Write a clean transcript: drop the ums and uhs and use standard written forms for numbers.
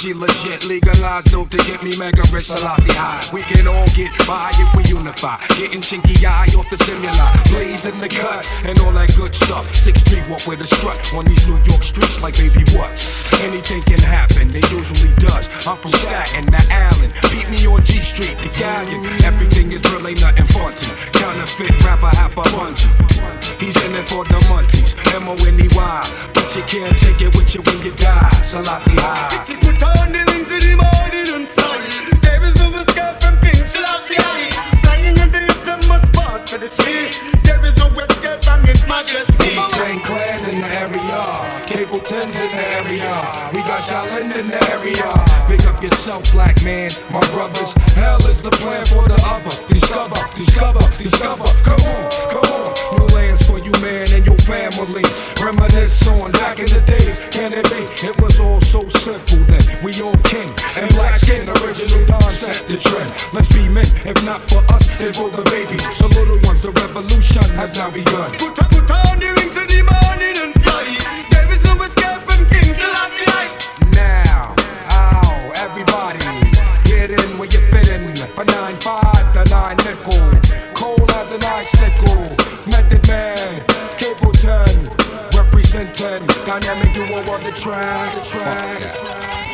she legit. Legalize dope to get me mega rich, Selassie high. We can all get by if we unify. Getting chinky eye off the stimuli. Blaze in the cut and all that good stuff. 6th Street walk with a strut on these New York streets like baby what? Anything can happen, it usually does. I'm from Staten to Allen. Beat me on G Street, the galleon. Everything is real, ain't nothing funky. Counterfeit rapper, half a bungee. He's in it for the monkeys, M-O-N-E-Y. But you can't take it with you when you die. Selassie high. Put on the wings of the morning and sun. There is no escape from King Selassie high. Flying in the hips and must part for the sea. There is no escape from His Majesty. Chain Clan in the area, Cable 10's in the area. We got Shaolin in the area. Pick up yourself, black man, my brothers. Hell is the plan for the other. Discover, discover, discover. Come on, come on. New lands for you, man, and your family. Reminisce on back in the days. Can it be? It was all so simple then. We all king and black skin. Original Don set the trend. Let's be men. If not for us, then for the babies. The little ones, the revolution has now begun. Put on the wings of the morning and fly. There is no escape from King Selassie high. Now, ow, everybody, get in where you fit in. For 9-5 to 9 nickel. Cold as an icicle. Method Man, Cable 10, representing. Dynamic duo on the track.